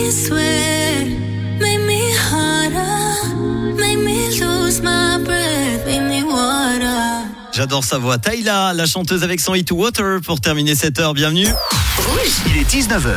me sweat, make me harder, make me lose my breath, make me water. J'adore sa voix. Tyla, la chanteuse avec son hit Water pour terminer cette heure. Bienvenue. Rouge. Il est 19h.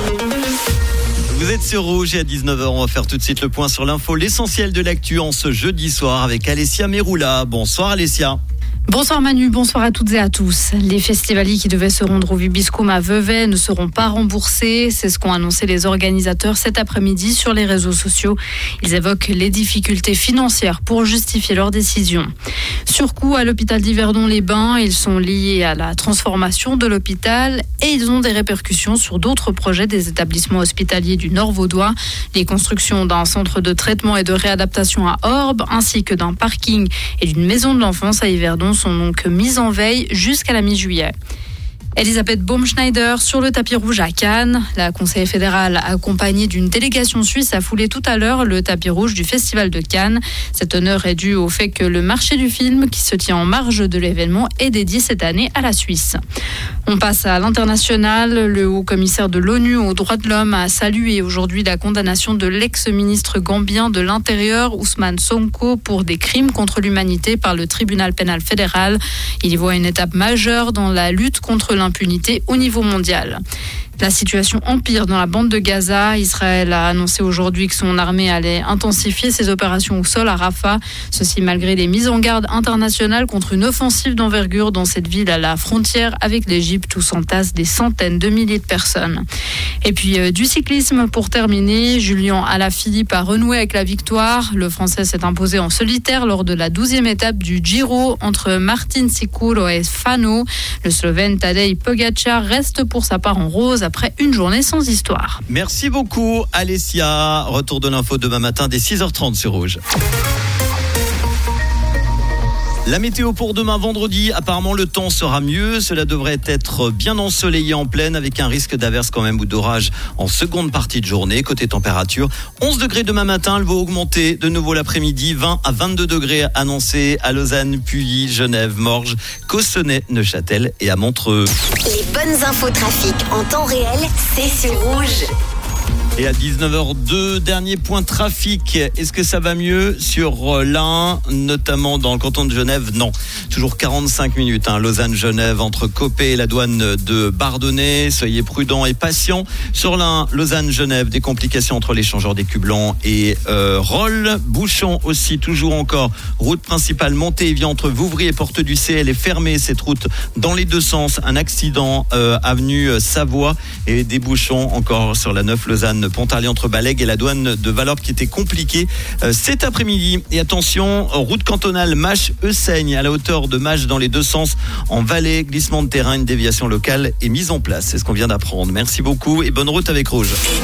Vous êtes sur Rouge et à 19h, on va faire tout de suite le point sur l'info, l'essentiel de l'actu en ce jeudi soir avec Alessia Meroula. Bonsoir Alessia. Bonsoir Manu, bonsoir à toutes et à tous. Les festivaliers qui devaient se rendre au Vibiscum à Vevey ne seront pas remboursés. C'est ce qu'ont annoncé les organisateurs cet après-midi sur les réseaux sociaux. Ils évoquent les difficultés financières pour justifier leur décision. Surcoût à l'hôpital d'Yverdon-les-Bains, ils sont liés à la transformation de l'hôpital et ils ont des répercussions sur d'autres projets des établissements hospitaliers du Nord vaudois. Les constructions d'un centre de traitement et de réadaptation à Orbe, ainsi que d'un parking et d'une maison de l'enfance à Yverdon sont donc mises en veille jusqu'à la mi-juillet. Elisabeth Baumschneider sur le tapis rouge à Cannes. La conseillère fédérale accompagnée d'une délégation suisse a foulé tout à l'heure le tapis rouge du Festival de Cannes. Cet honneur est dû au fait que le marché du film, qui se tient en marge de l'événement, est dédié cette année à la Suisse. On passe à l'international. Le haut-commissaire de l'ONU aux droits de l'homme a salué aujourd'hui la condamnation de l'ex-ministre gambien de l'Intérieur, Ousmane Sonko, pour des crimes contre l'humanité par le tribunal pénal fédéral. Il y voit une étape majeure dans la lutte contre l'impunité au niveau mondial. La situation empire dans la bande de Gaza. Israël a annoncé aujourd'hui que son armée allait intensifier ses opérations au sol à Rafah. Ceci malgré les mises en garde internationales contre une offensive d'envergure dans cette ville à la frontière avec l'Égypte où s'entassent des centaines de milliers de personnes. Et puis du cyclisme pour terminer. Julian Alaphilippe a renoué avec la victoire. Le Français s'est imposé en solitaire lors de la 12e étape du Giro entre Martin Sicuro et Fano. Le Slovène Tadej Pogačar reste pour sa part en rose après une journée sans histoire. Merci beaucoup Alessia. Retour de l'info demain matin dès 6h30 sur Rouge. La météo pour demain vendredi, apparemment le temps sera mieux. Cela devrait être bien ensoleillé en pleine avec un risque d'averse quand même ou d'orage en seconde partie de journée. Côté température, 11 degrés demain matin, elle va augmenter de nouveau l'après-midi. 20 à 22 degrés annoncés à Lausanne, Puy, Genève, Morges, Cossonay, Neuchâtel et à Montreux. Les bonnes infos trafic en temps réel, c'est sur Rouge. Et à 19h02, dernier point trafic. Est-ce que ça va mieux sur l'Ain, notamment dans le canton de Genève? Non. Toujours 45 minutes. Lausanne-Genève entre Copé et la douane de Bardonnay. Soyez prudents et patients. Sur l'Ain, Lausanne-Genève, des complications entre l'échangeur des cubes blancs et Rolle. Bouchon aussi, toujours encore. Route principale Montée-Évian entre Vouvry et Porte du C. Elle est fermée, cette route, dans les deux sens. Un accident avenue Savoie et des bouchons encore sur la 9 Lausanne-Pontarlier entre Balègue et la douane de Valorbe qui était compliquée cet après-midi. Et attention, route cantonale Mâche-Euseigne à la hauteur de Mâche dans les deux sens en vallée, glissement de terrain, une déviation locale est mise en place. C'est ce qu'on vient d'apprendre. Merci beaucoup et bonne route avec Rouge.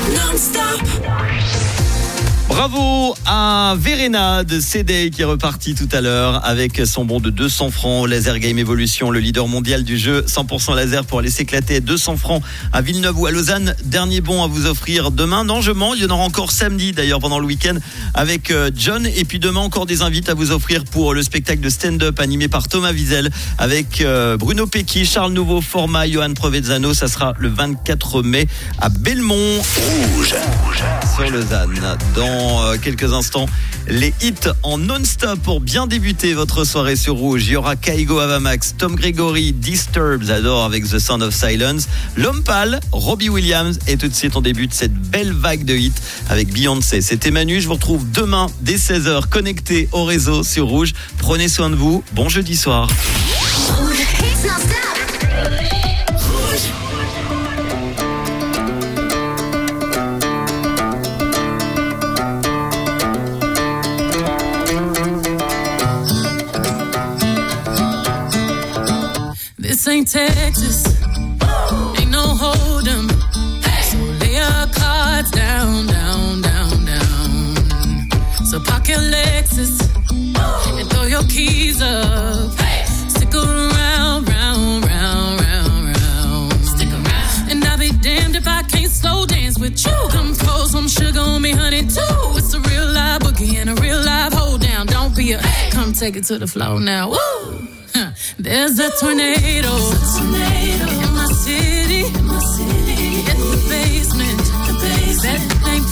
Bravo à Verena de Cédé qui est reparti tout à l'heure avec son bon de 200 francs. Laser Game Evolution, le leader mondial du jeu 100% laser pour aller s'éclater. 200 francs à Villeneuve ou à Lausanne. Dernier bon à vous offrir demain. Non, je mens. Il y en aura encore samedi d'ailleurs pendant le week-end avec John. Et puis demain encore des invites à vous offrir pour le spectacle de stand-up animé par Thomas Wiesel avec Bruno Pecky, Charles Nouveau, Format, Johan Provezzano. Ça sera le 24 mai à Belmont. Rouge. Sur Lausanne. Dans quelques instants, les hits en non-stop pour bien débuter votre soirée sur Rouge. Il y aura Kaigo Avamax, Tom Gregory, Disturbed, j'adore avec The Sound of Silence, L'Homme Pâle, Robbie Williams et tout de suite on débute cette belle vague de hits avec Beyoncé. C'était Manu, je vous retrouve demain dès 16h connecté au réseau sur Rouge. Prenez soin de vous, bon jeudi soir. Rouge. This ain't Texas, ain't no hold 'em. So lay your cards down, down, down, down. So park your Lexus and throw your keys up. Stick around, round, round, round, round. Stick around. And I'll be damned if I can't slow dance with you. Come pour some sugar on me, honey, too. It's a real live boogie and a real live hold down. Don't be a, come take it to the floor now. Woo! There's a tornado in my city. In the basement. That thing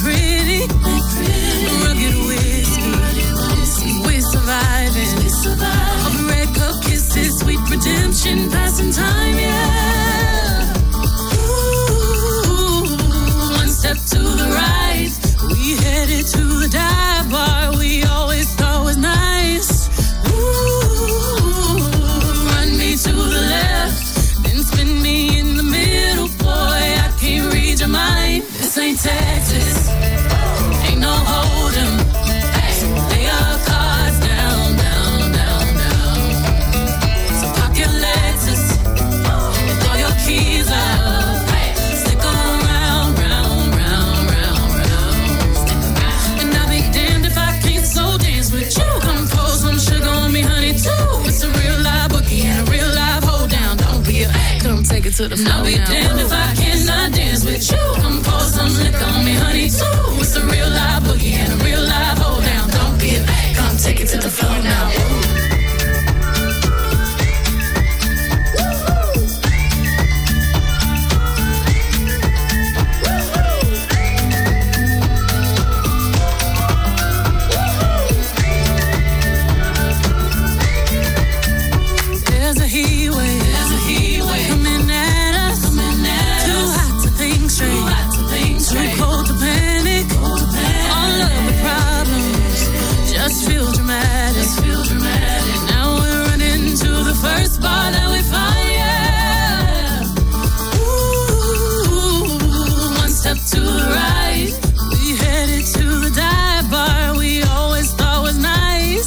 mind. This ain't Texas. Ain't no hold 'em. Lay your cards down, down, down, down. So park your Lexus and throw your keys out. Stick around, round, round, round, round. And I'll be damned if I can't slow dance with you. Come pour some sugar on me, honey, too. It's a real live boogie and a real live hold down. Don't be a come take it to the floor. I'll be damned if I cannot dance with you. Come pour some liquor on me, honey, too. It's a real live boogie and a real live hold down. Don't be a come take it to the floor now. There's a heat wave coming at us. Too hot to think straight. Too cold to panic. All of the problems just feel dramatic. Now we're running to the first bar that we find. Yeah. Ooh, one step to the right. We headed to the dive bar we always thought was nice.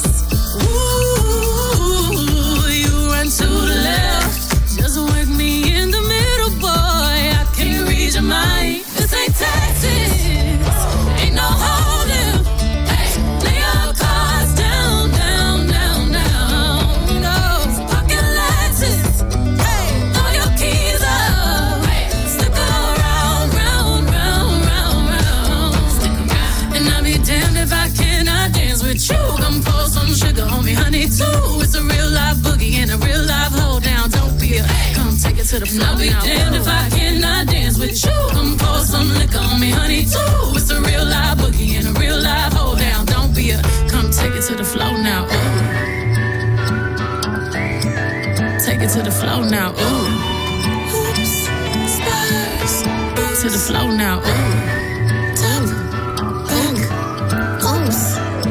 Ooh, you run to the left. Just work me in the middle, boy. I can't read your mind. This ain't Texas. Ain't no holding. Lay your cards down, down, down, down. No pocket Lexus. Throw your keys up. Stick around, round, round, round, round. And I'll be damned if I cannot dance with you. Come pour some sugar on me, honey, too. It's a real live boogie and a real live hold down. Don't be a come take it to the floor. I'll be damned if I cannot dance with you. Come pour some liquor on me, honey, too. It's a real live boogie and a real live hold down. Don't be a come take it to the floor now. Ooh. Take it to the floor now. Ooh. Oops, spurs. To the floor now. Ooh. Top, back, oops.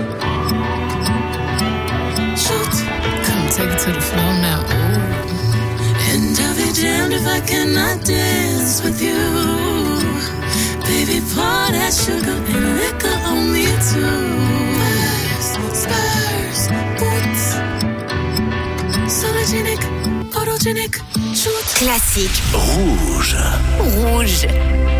Shoot. Come take it to the floor now. Ooh. And I'll be damned if I cannot dance with you. Baby, pour that sugar and liquor on me too. Spurs, boots. Sologenic, photogenic, shoot. Classique. Rouge. Rouge.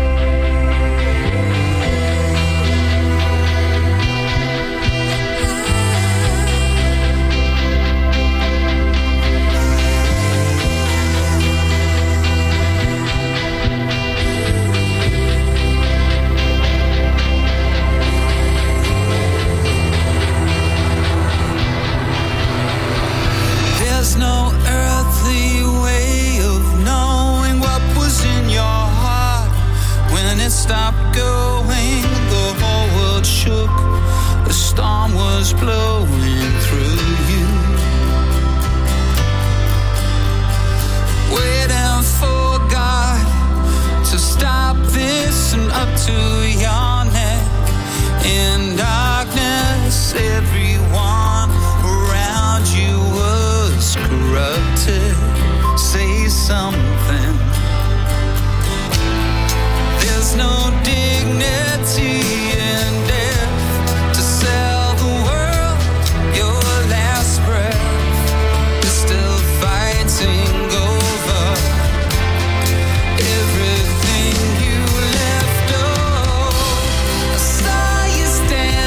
There's no earthly way of knowing what was in your heart. When it stopped going, the whole world shook. A storm was blowing through you. Waiting for God to stop this and up to your neck. In darkness, everyone around you was corrupted. Say something. There's no dignity in death to sell the world your last breath. You're still fighting over everything you left. Oh, I saw you stand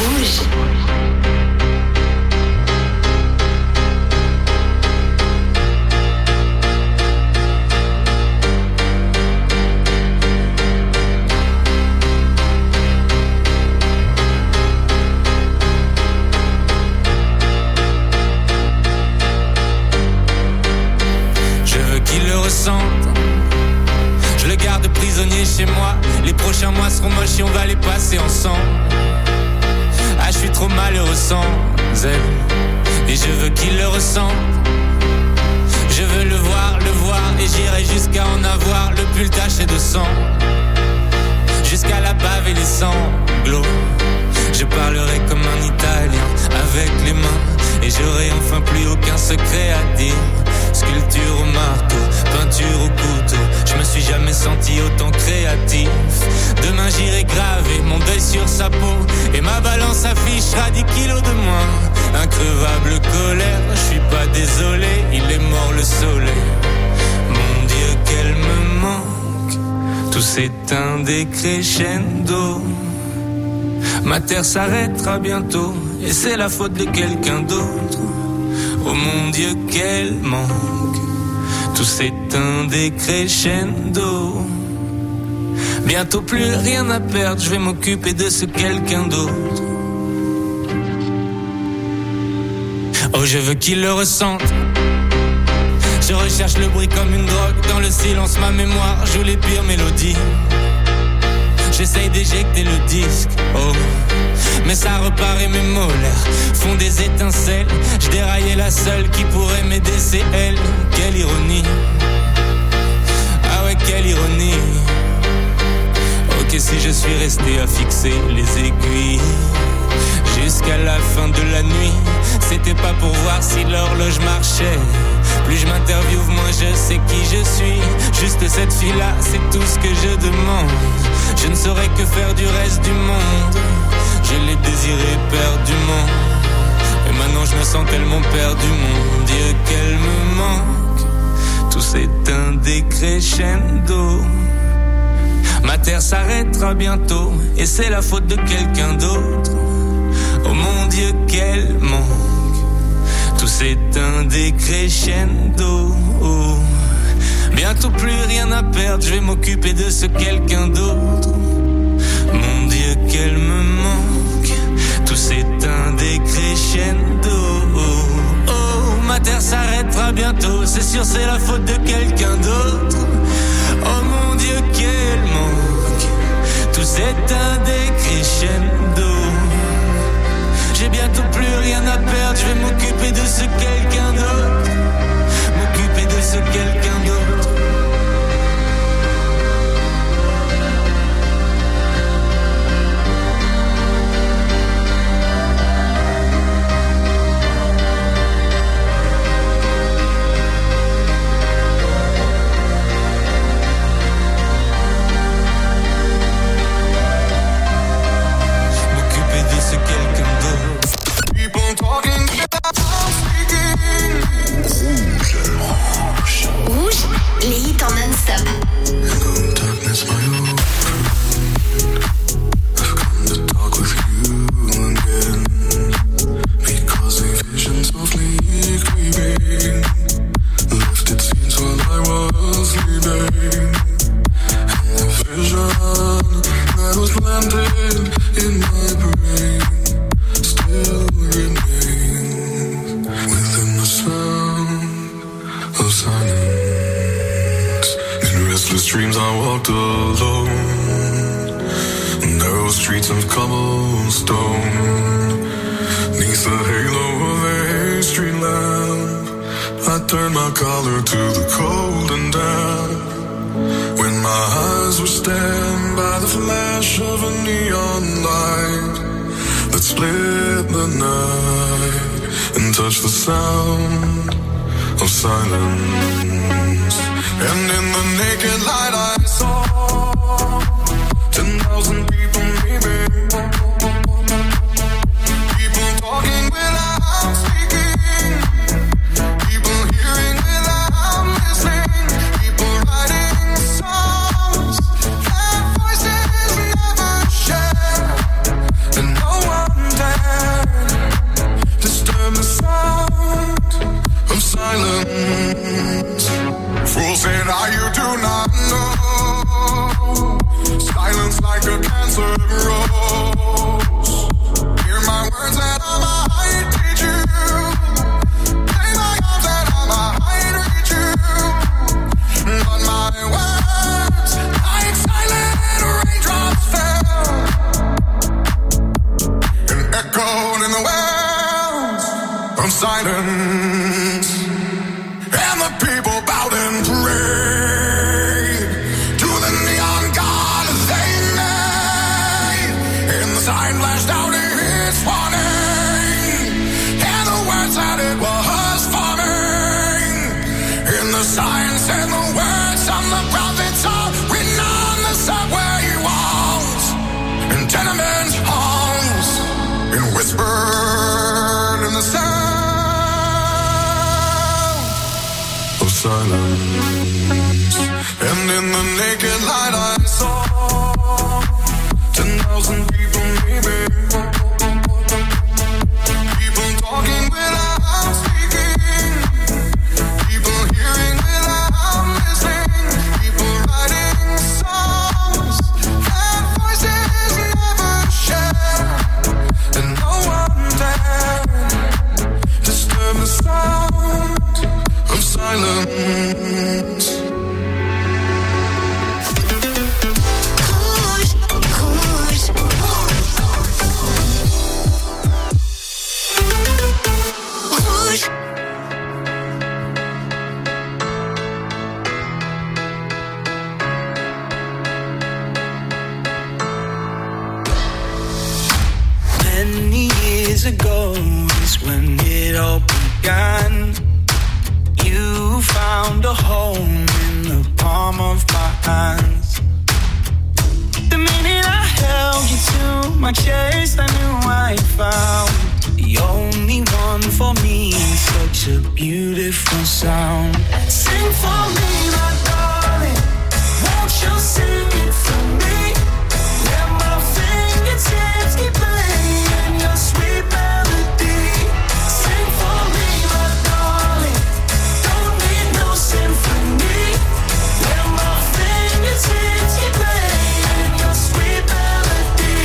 Rouge. Je le garde prisonnier chez moi. Les prochains mois seront moches et on va les passer ensemble. Ah, je suis trop malheureux sans elle. Et je veux qu'il le ressente. Je veux le voir, et j'irai jusqu'à en avoir le pull taché de sang. Jusqu'à la bave et les sanglots. Je parlerai comme un Italien avec les mains. Et j'aurai enfin plus aucun secret à dire. Sculpture au marteau, peinture au couteau. Je me suis jamais senti autant créatif. Demain j'irai graver mon deuil sur sa peau. Et ma balance affichera 10 kilos de moins. Increvable colère, je suis pas désolé. Il est mort le soleil. Mon Dieu qu'elle me manque. Tout s'éteint des crescendo. Ma terre s'arrêtera bientôt. Et c'est la faute de quelqu'un d'autre. Oh mon Dieu qu'elle manque. Tout s'éteint des crescendo. Bientôt plus rien à perdre. Je vais m'occuper de ce quelqu'un d'autre. Oh je veux qu'il le ressente. Je recherche le bruit comme une drogue. Dans le silence ma mémoire joue les pires mélodies. J'essaye d'éjecter le disque, oh. Mais ça repart et mes molaires font des étincelles. Je déraillais la seule qui pourrait m'aider, c'est elle. Quelle ironie. Ah ouais, quelle ironie. Ok, si je suis resté à fixer les aiguilles jusqu'à la fin de la nuit, c'était pas pour voir si l'horloge marchait. Plus je m'interviewe, moins je sais qui je suis. Juste cette fille-là, c'est tout ce que je demande. Je ne saurais que faire du reste du monde. Je l'ai désiré perdument. Et maintenant je me sens tellement perdu, mon Dieu qu'elle me manque. Tout s'éteint des crescendo. Ma terre s'arrêtera bientôt. Et c'est la faute de quelqu'un d'autre. Oh mon Dieu qu'elle manque. Tout s'éteint des crescendo. Bientôt plus rien à perdre. Je vais m'occuper de ce quelqu'un d'autre. Mon Dieu qu'elle me manque. Tout s'éteint des crescendo. Oh, ma terre s'arrêtera bientôt. C'est sûr c'est la faute de quelqu'un d'autre. Oh mon Dieu qu'elle manque. Tout s'éteint des crescendo. J'ai bientôt plus rien à perdre. Je vais m'occuper de ce quelqu'un d'autre. M'occuper de ce quelqu'un d'autre. Rouge, les hits en non-stop. Touch the sound of silence. And in the naked light I saw 10,000 people maybe. People talking without speaking. People hearing without listening. People writing songs that voices never share. And no one I you do not know. Silence like a cancer grows. Hear my words that I might teach you. Play my arms that I might reach you. But my words, like silent raindrops fell and echoed in the wells of silence. And the people bowed and prayed to the neon god they made. And the sign flashed out its warning, and the words that it was forming. And the sign said the words of the prophets are written on the subway walls and tenement halls, and whispered in the sound of silence. And in the naked light I saw 10,000 people maybe. People talking without speaking. People hearing without listening. People writing songs that voices never share. And no one dared disturb the sound of silence. Many years ago is when it all began. You found a home in the palm of my hands. The minute I held you to my chest, I knew I found the only one for me. Such a beautiful sound. Sing for me, my darling. Won't you sing it for me? Let my fingertips keep playing your sweet melody. Sing for me, my darling. Don't need no symphony. Let my fingertips keep playing your sweet melody.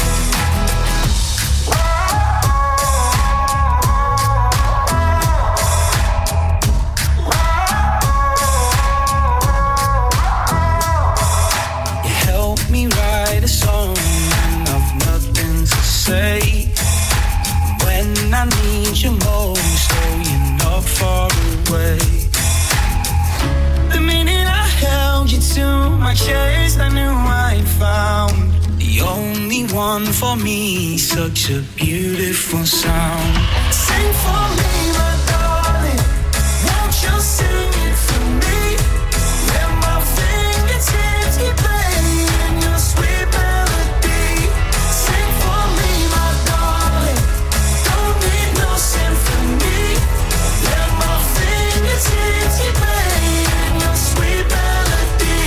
You help me write a song when I've nothing to say. When I need you most, oh, you're not far away. The minute I held you to my chest, I knew I found the only one for me. Such a beautiful sound. Sing for me, my darling. Won't you sing it for me? Let my fingertips keep playing your sweet melody. Sing for me, my darling. Don't need no symphony. Let my fingertips keep playing your sweet melody.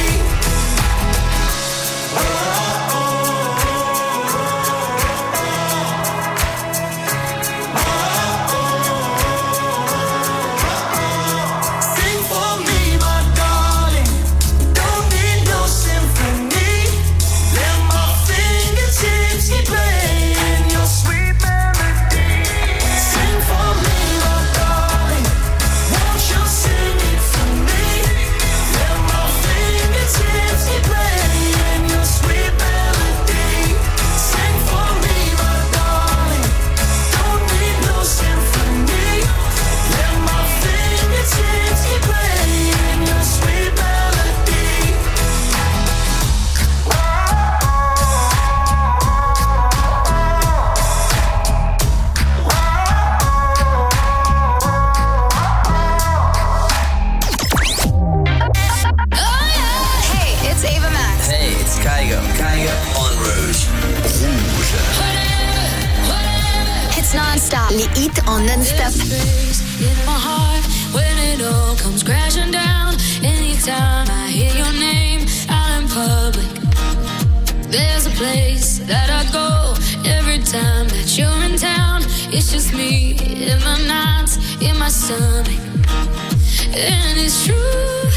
Sing for me, my darling. Don't need no symphony. Let my fingertips keep playing your sweet melody. Sing for me, my darling. Won't you sing it for me? Let my fingertips keep playing your sweet melody. Sing for me, my darling. Don't need no symphony. Let my fingertips keep playing your sweet melody. Hey, it's Ava Max. Hey, it's Kygo. Kygo on Rouge. Hits non-stop. Les hits en non-stop. In my heart, when it all comes crashing down, anytime I hear your name out in public, there's a place that I go every time that you're in town. It's just me in the nights, in my stomach, and it's true.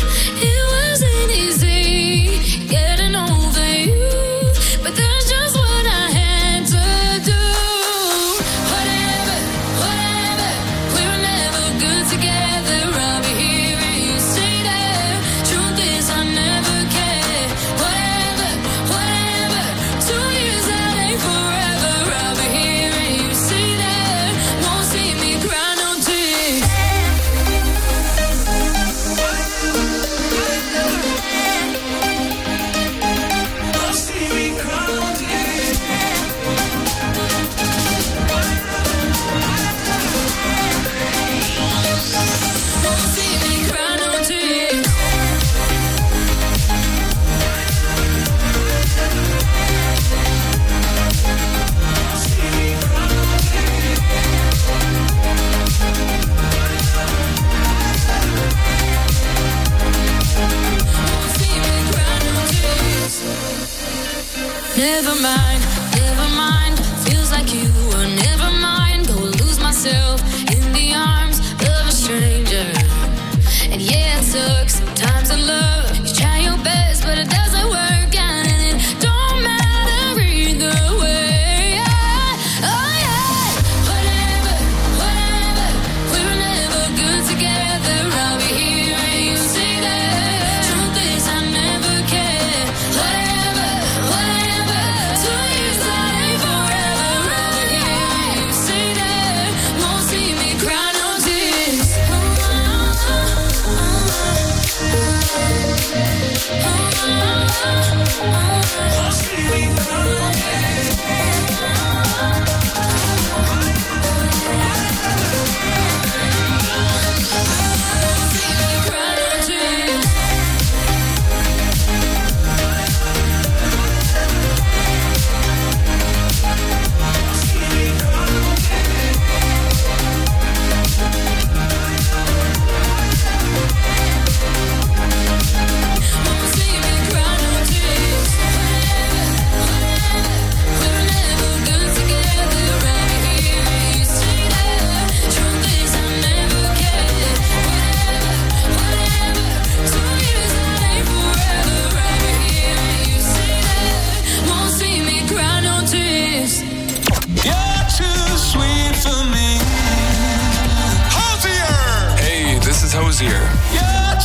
Never mind, feels like you were never mind. Go lose myself in the arms of a stranger. And yeah, it sucks sometimes to love. You try your best, but it doesn't work out, and it don't matter either way. Oh yeah, whatever, we were never good together. I'll be here and you say that. Truth is, I never cared. Whatever, 2 years that ain't forever. I'll be here and you say that. Won't see me cry no tears. Hosier. Rouge.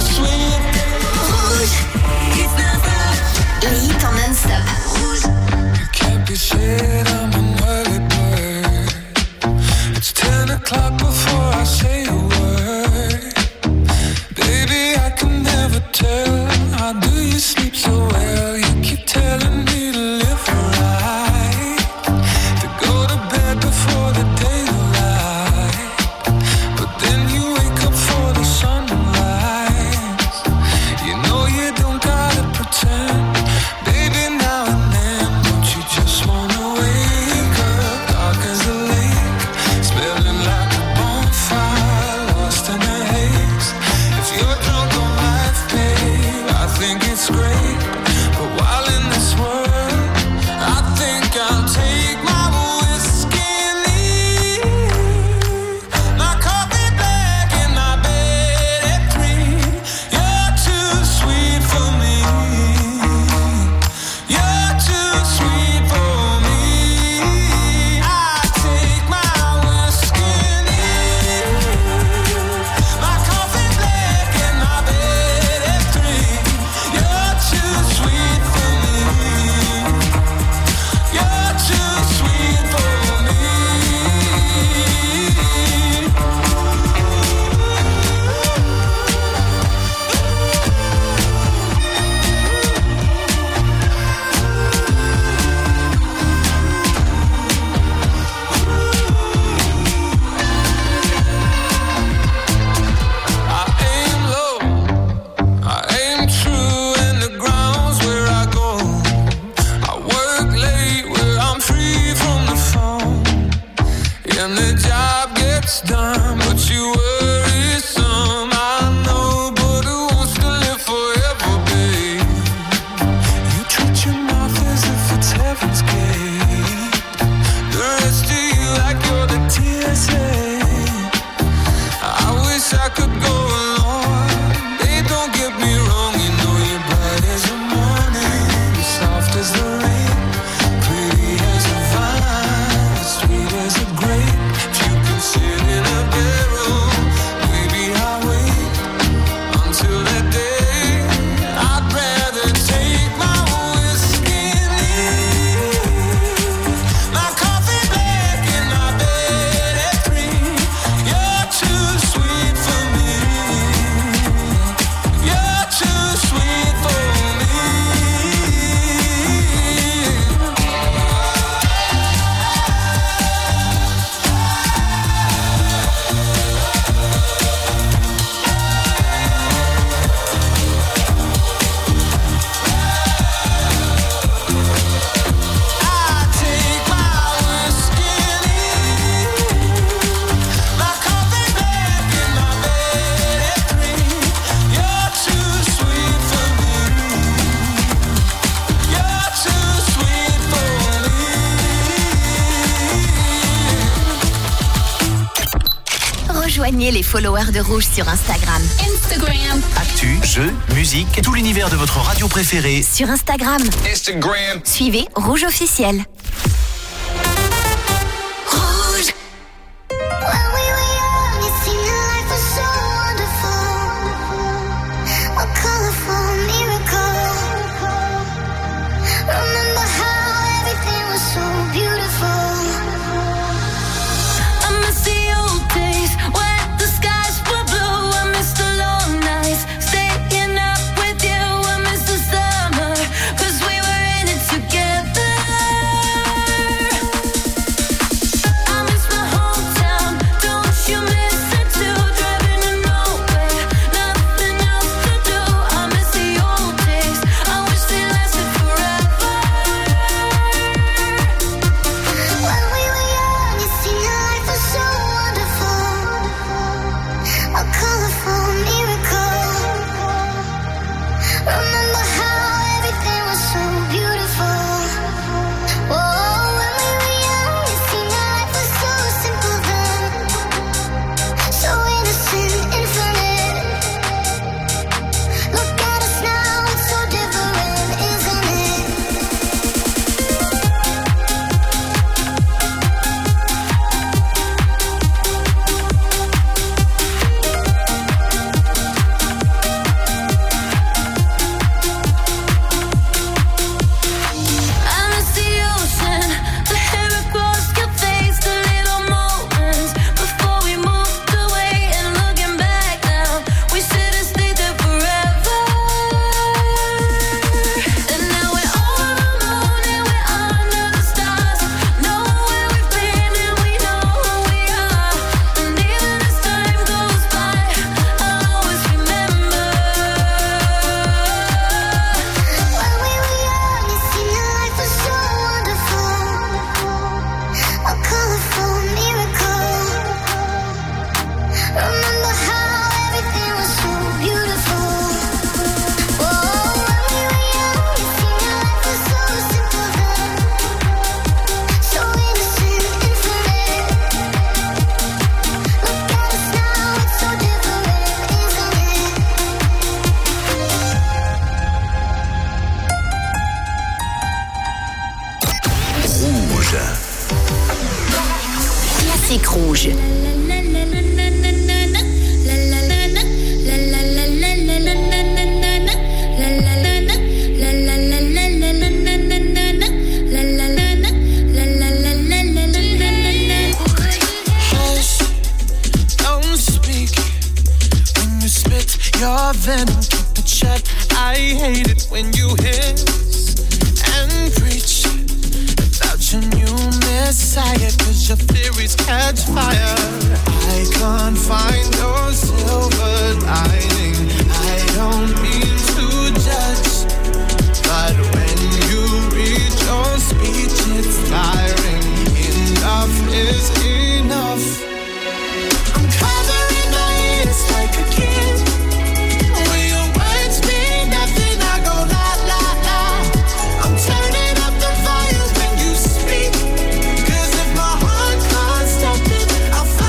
Les hits en non-stop. You can't be shit, I'm an early bird. It's 10 o'clock before I say a word. Baby, I can never tell. How do you sleep so well? You keep telling me to live right, to go to bed before the daylight. But then you wake up for the sunrise. You know you don't gotta pretend. Baby, now and then, don't you just wanna wake up dark as a lake, smelling like a bonfire, lost in a haze. If you're drunk on life, babe, I think it's great. But while in this world, I think I'll take my whiskey and leave. My coffee black and my bed at 3. You're too sweet for me. You're too sweet for me. I take my whiskey and leave. My coffee black and my bed at 3. You're too sweet for me. You're too sweet for me. I aim low, I aim true, and the ground's where I go. I work late where I'm free from the phone, and the job gets done, but you worry some. I know, but who wants to live forever, babe? You treat your mouth as if it's heaven's gate. The rest of you like you're the TSA. I wish I could go along. They don't get me Rejoignez les followers de Rouge sur Instagram. Actu, jeux, musique, tout l'univers de votre radio préférée. Sur Instagram. Suivez Rouge officiel. Rouge. Classique Rouge. Your venom, keep it shut. I hate it when you hiss and preach about your new messiah, 'cause your theories catch fire. I can't find no silver lining. I don't mean to judge, but when you read your speech, it's tiring. Enough is enough. I'm covering my ears like a kid. Turning up the volume when you speak, 'cause if my heart can't stop it, I'll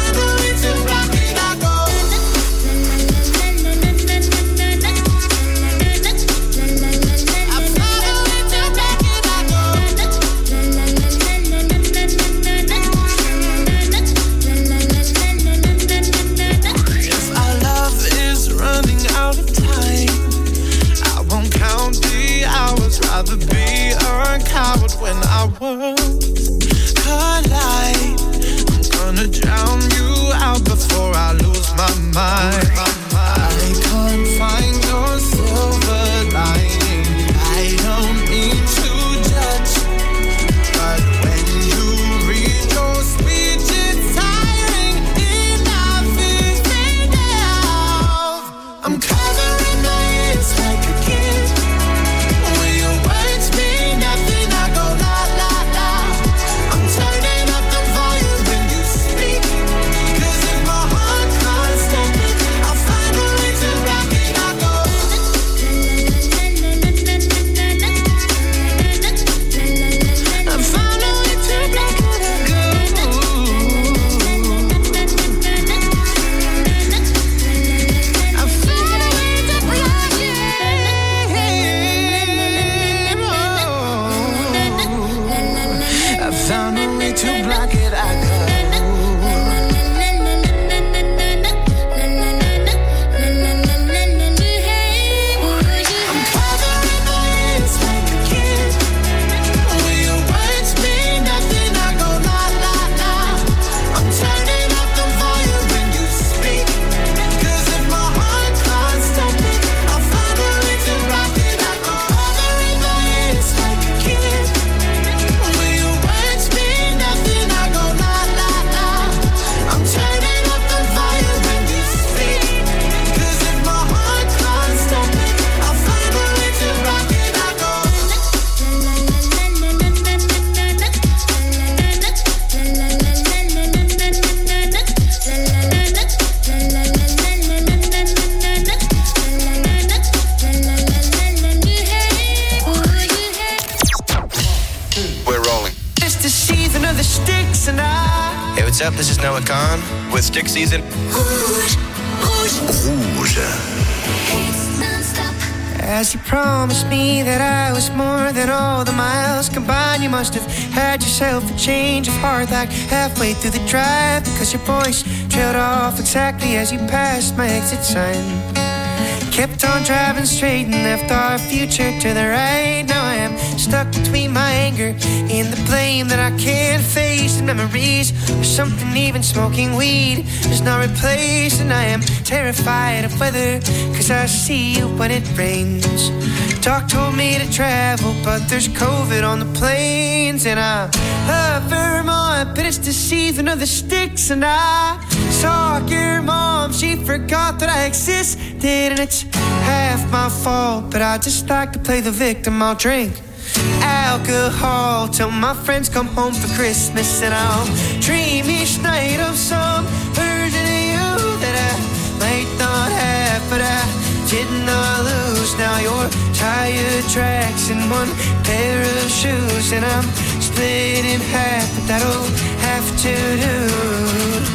up? This is Noah Kahn with Stick Season. Rouge, rouge, Rouge. hits non-stop. As you promised me that I was more than all the miles combined, you must have had yourself a change of heart like halfway through the drive, because your voice trailed off exactly as you passed my exit sign. Kept on driving straight and left our future to the right. Now I am stuck between my anger and the blame that I can't face, and memories or something even smoking weed is not replaced. And I am terrified of weather, cause I see you when it rains. Doc told me to travel, but there's COVID on the planes. And I love Vermont, but it's the season of the sticks. And I saw your mom, she forgot that I existed. And it's half my fault, but I just like to play the victim. I'll drink alcohol till my friends come home for Christmas. And I'll dream each night of some version of you that I might not have, but I did not lose. Now your tire tracks in one pair of shoes, and I'm split in half, but that'll have to do.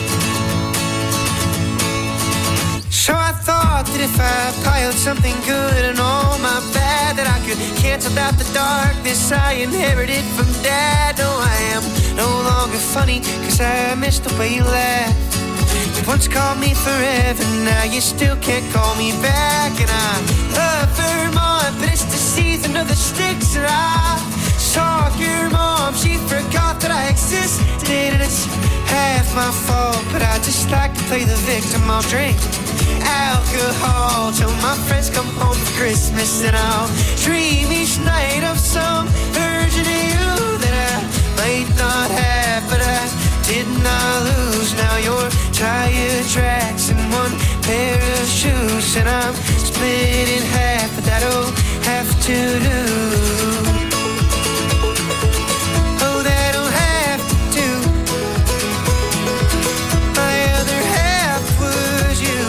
So I thought that if I piled something good and all my bad, that I could cancel out the darkness I inherited from Dad. No, I am no longer funny, cause I missed the way you laughed. You once called me forever, now you still can't call me back. And I love Vermont, but it's the season of the sticks. And I saw your mom, she forgot that I existed. And it's half my fault, but I just like to play the victim. I'll drink alcohol till my friends come home for Christmas. And I'll dream each night of some version of you that I might not have, but I did not lose. Now your tire tracks in one pair of shoes, and I'm split in half, but that'll have to do. Oh, that'll have to do. My other half was you.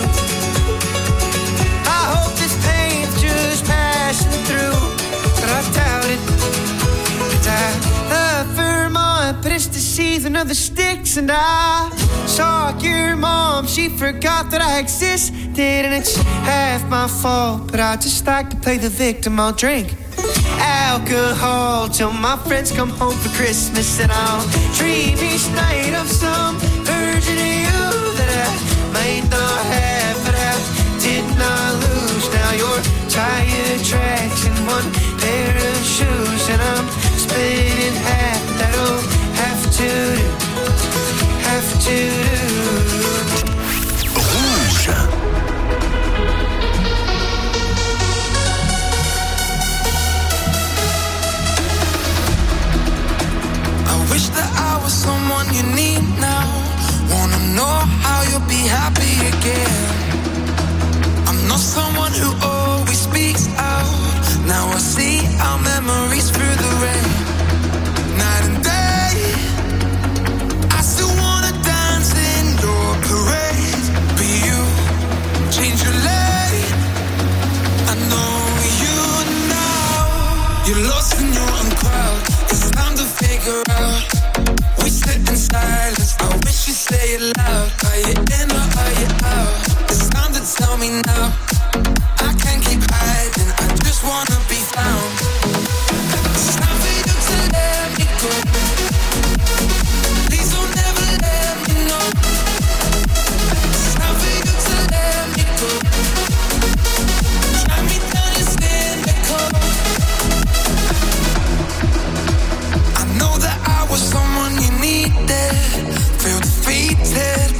I hope this pain's just passing through, but I doubt it. And I love Vermont, but it's the season of the sticks. And I saw your mom, she forgot that I existed. And it's half my fault, but I just like to play the victim. I'll drink alcohol till my friends come home for Christmas. And I'll dream each night of some version of you that I might not have, but I did not lose. Now your tire tracks in one pair of shoes, and I'm split in half. That'll have to do, have to do. Rouge. I wish that I was someone you need now. Wanna know how you'll be happy again. I'm not someone who always speaks out. Now I see our memories through the rain. Night and day, I still wanna dance in your parade. But you change your lane. I know you now. You're lost in your own crowd. It's time to figure out. We sit in silence. I wish you'd say it loud. Are you in or are you out? It's time to tell me now. I can't keep hiding. I just wanna be found. It's time for you to let me go. Please don't ever let me know. It's time for you to let me go. Drag me down and stand the cold. I know that I was someone you needed. Feel defeated,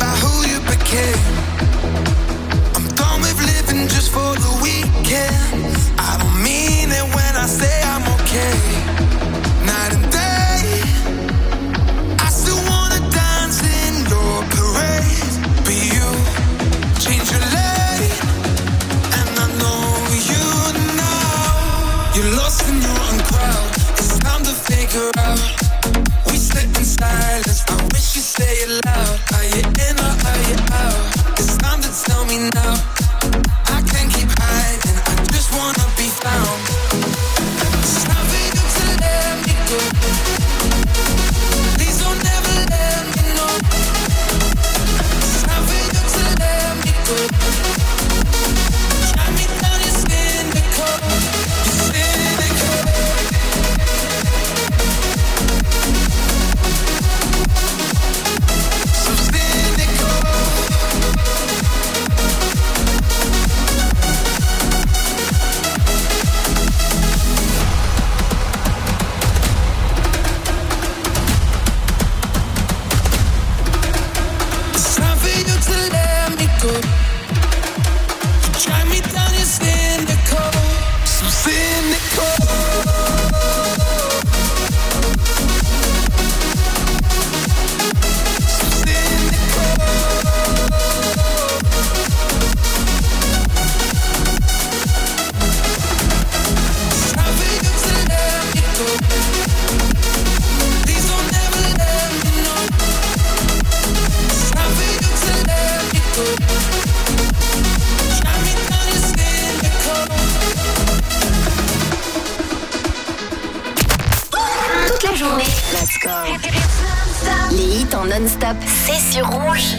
hits en non-stop, c'est sur Rouge.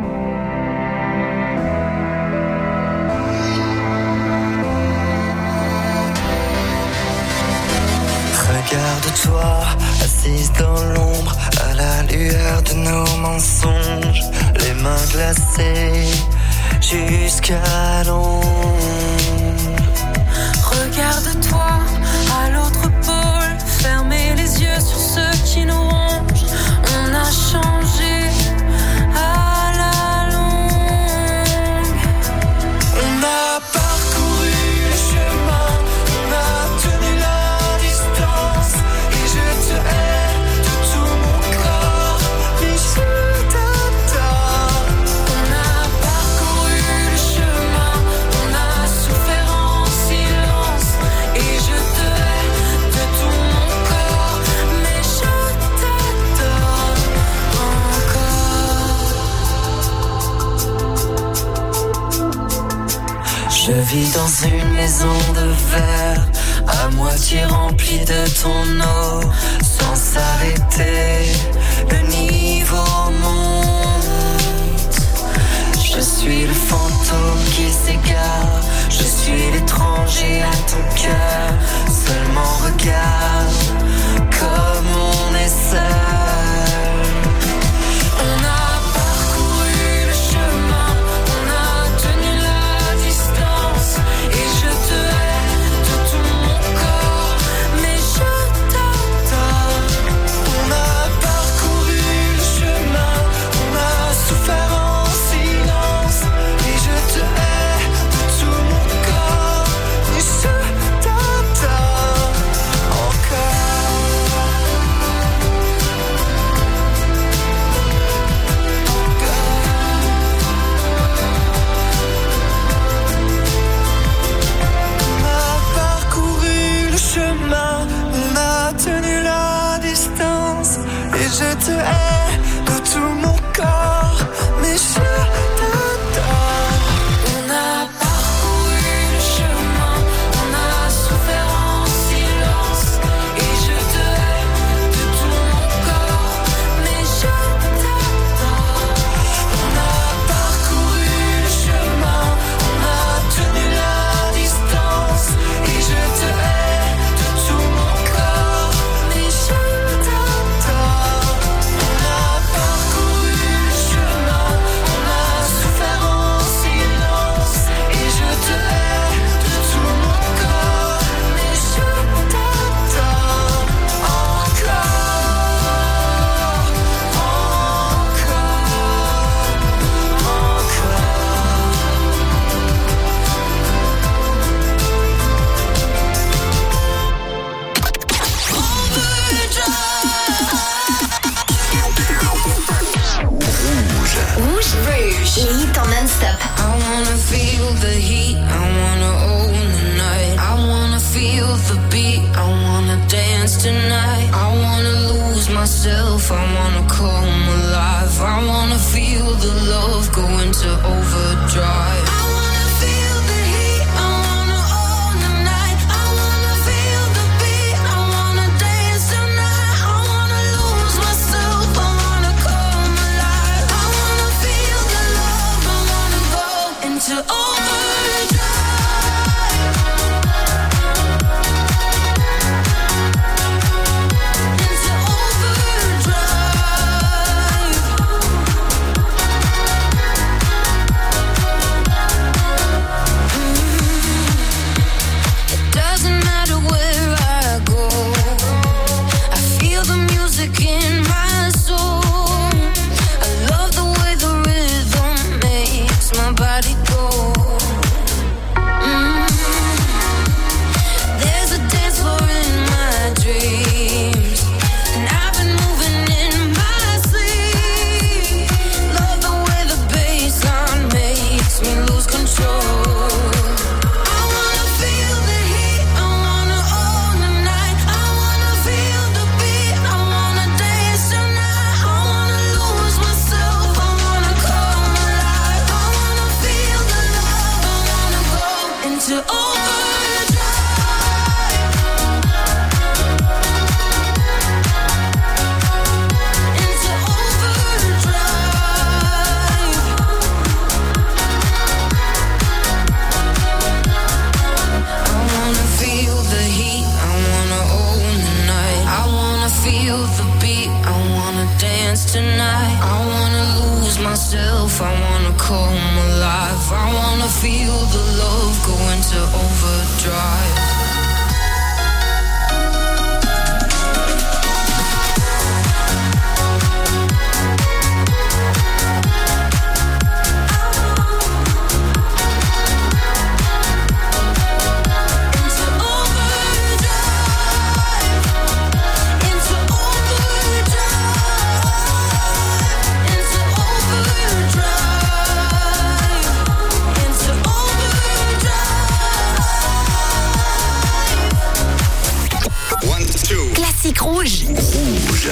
Regarde-toi, assise dans l'ombre, à la lueur de nos mensonges, les mains glacées jusqu'à l'ombre. Regarde-toi à l'autre pôle, fermez les yeux sur ceux qui nous rongent. On a changé à la longue. On a parcouru le chemin, on a tenu la distance, et je te hais de tout mon corps, mais je t'adore. On a parcouru le chemin, on a souffert en silence, et je te hais de tout mon corps, mais je t'adore encore. Je vis dans une maison de verre, à moitié remplie de ton eau, sans s'arrêter, le niveau monte. Je suis le fantôme qui s'égare, je suis l'étranger à ton cœur. Seulement regarde comme on est seul. On a parcouru le chemin, on a tenu la distance, et je te hais de tout mon corps, mais je t'adore. On a parcouru le chemin, on a souffert en silence, et je te hais de tout mon corps, mais je t'adore encore. On a parcouru le chemin, on a tenu la distance, et je te hais de tout mon corps, mais je t'adore. On a parcouru le chemin, on a souffert en silence, et je te hais de tout mon corps, mais je t'adore. On a parcouru le chemin, on a tenu la distance, et je te hais de tout mon corps, mais je t'adore. On a parcouru le chemin, on a souffert en silence, et je te hais de tout mon corps, mais je t'adore encore, Rouge, les hits en non-stop. I wanna feel the heat, I wanna own the night, I wanna feel the beat, I wanna dance tonight, I wanna lose myself, I wanna come alive, I wanna feel the love go into overdrive. I wanna feel the heat, I wanna own the night, I wanna feel the beat, I wanna dance tonight, I wanna lose myself, I wanna come alive, I wanna feel the love, I wanna go into overdrive. Into overdrive. lose myself, I wanna come alive. I wanna feel the love go into overdrive. Classique rouge. Rouge.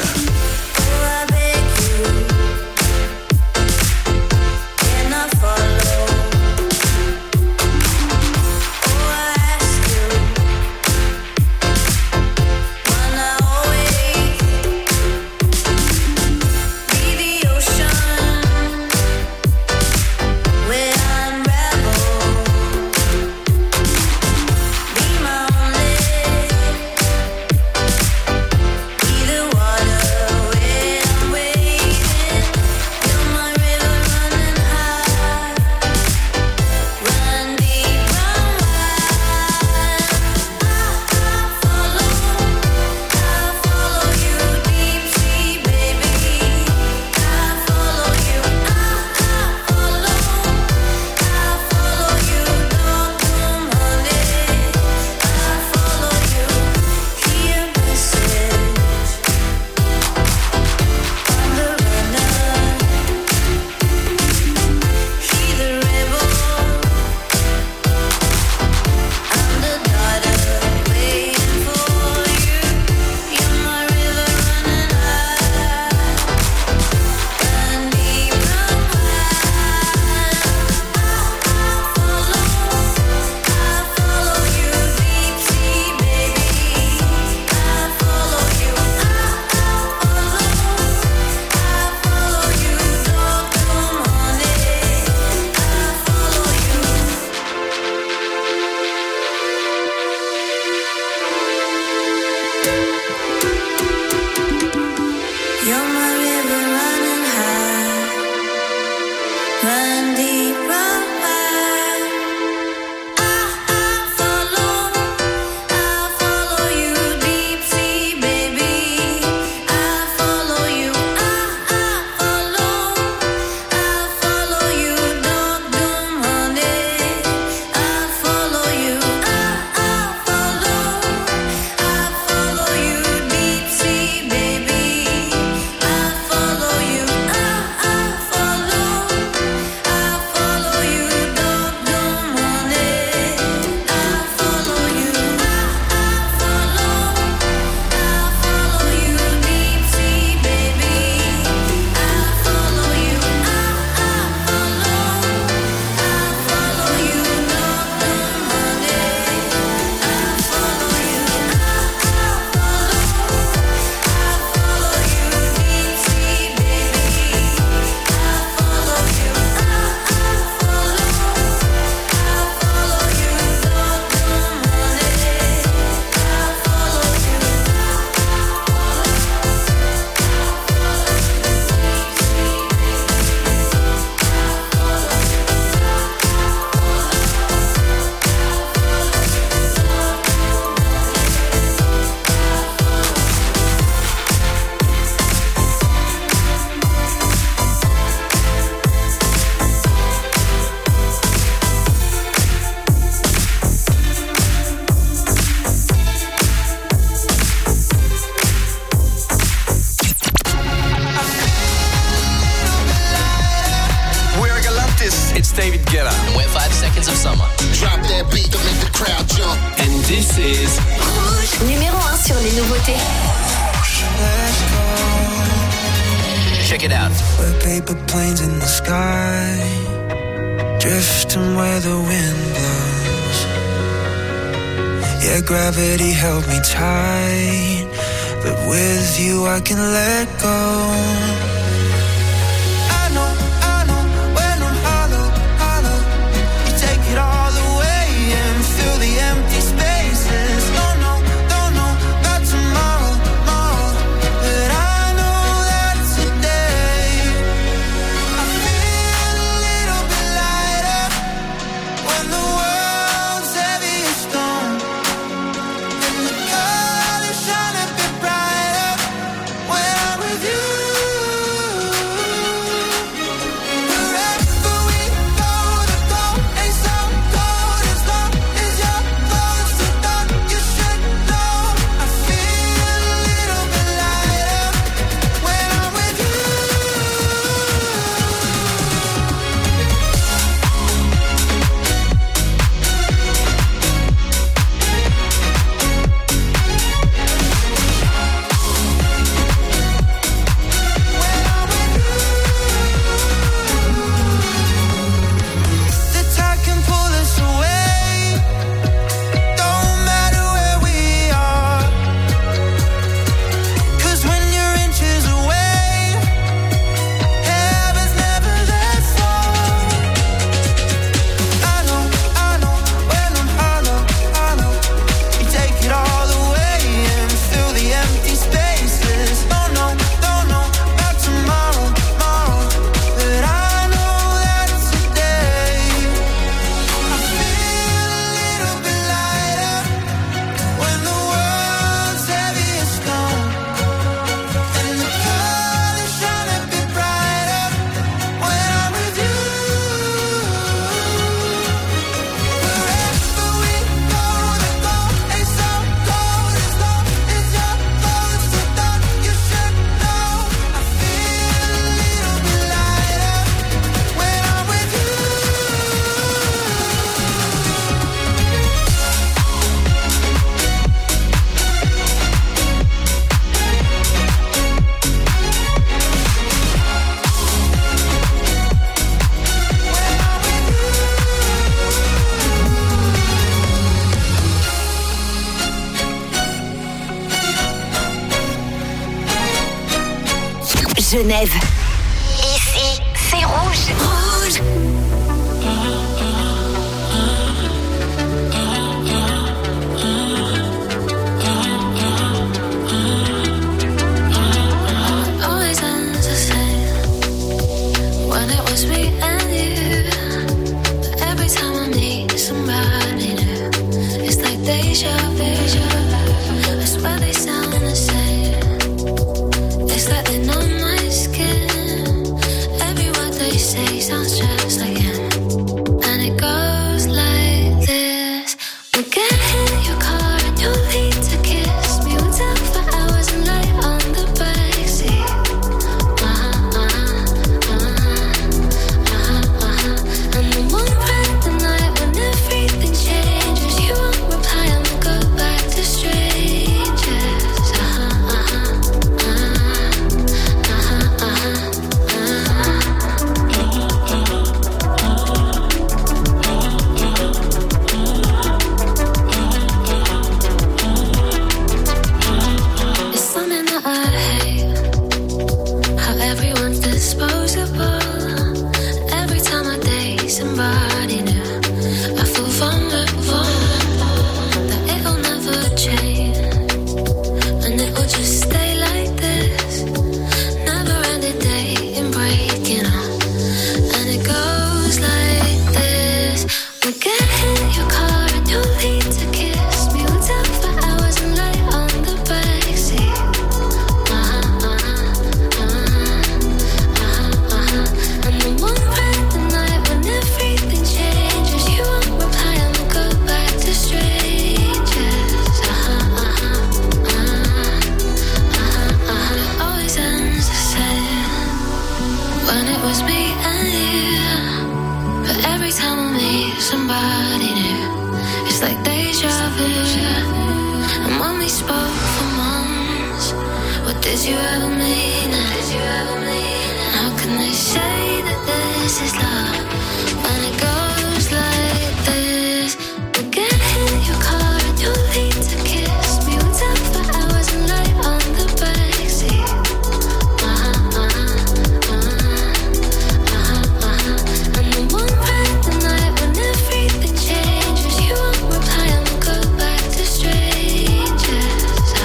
David Guetta. And we're 5 seconds of summer. Drop that beat to make the crowd jump. And this is Rouge, numéro 1 sur les nouveautés. Check it out. We're paper planes in the sky, drifting where the wind blows. Yeah, gravity held me tight, but with you I can let go. Genève. Ici, c'est Rouge. Rouge. Always ends the same when it was me and you. But every time I meet somebody new, it's like deja vu. I swear they sound the same. It's like they know my skin. Every word they say sounds just like him. And it goes like this. We get in your car and you lead to kiss me. We talk for hours and lay on the backseat. And the one random night when everything changes, you won't reply and we'll go back to strangers. It's something that I hate, how everyone's disposable. Every time I date somebody new, I feel vulnerable, that it'll never change, and it will just stay like this. Never ending dating, breaking up, and it goes like this. We get in your car and you lead to kiss me. We talk for hours and lay on the backseat. And the one random night when everything changes, you won't reply and we'll go back to strangers. Always ends the same when it was me and you. But every time I meet somebody new, it's like deja vu. And when we spoke for months, what did you ever mean? How can they say that this is love when it goes like this? We get in your car and you lead to kiss me. We talk for hours and lay on the backseat. And the one random night when everything changes, you won't reply and we'll go back to strangers.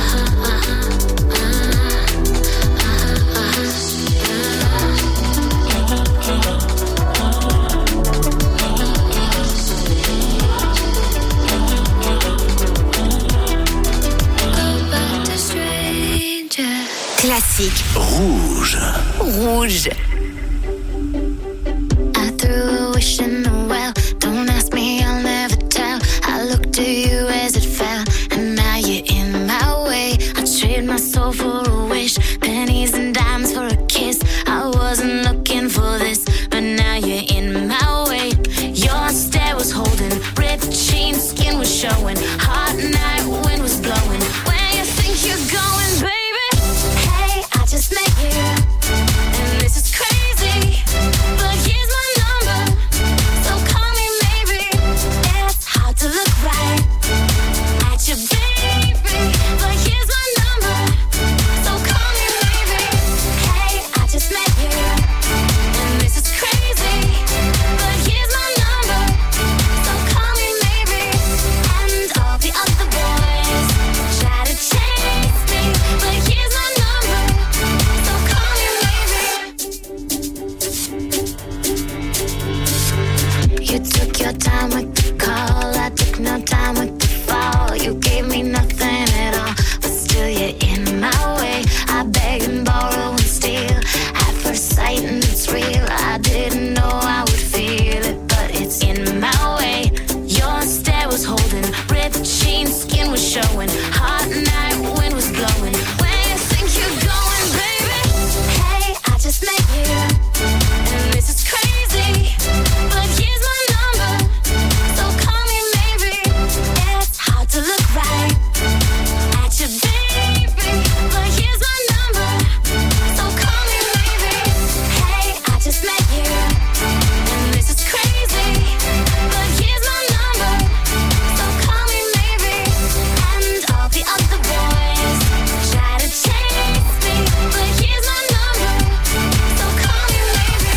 Go back to strangers. Classique. Rouge. Rouge. I threw a wish in the well. Don't ask me, I'll never tell. I looked to you as it fell, and now you're in my way. I trade my soul for a wish, pennies and dimes for a kiss. I wasn't looking for this, but now you're in my way. Your stare was holding, ripped jeans, skin was showing. Hot night, wind was blowing. Where you think you're going, baby? Hey, I just met you, and this is crazy. But here's my number, so call me maybe. It's hard to look right at your baby, but here's my number, so call me maybe. Hey, I just met you, and this is crazy. But here's my number, so call me maybe. And all the other boys try to chase me, but here's my number, so call me maybe. You took your time with the call, I took no time with the fall. You gave me nothing at all, but still you're in my way. I beg and borrow and steal at first sight, and it's real. I didn't know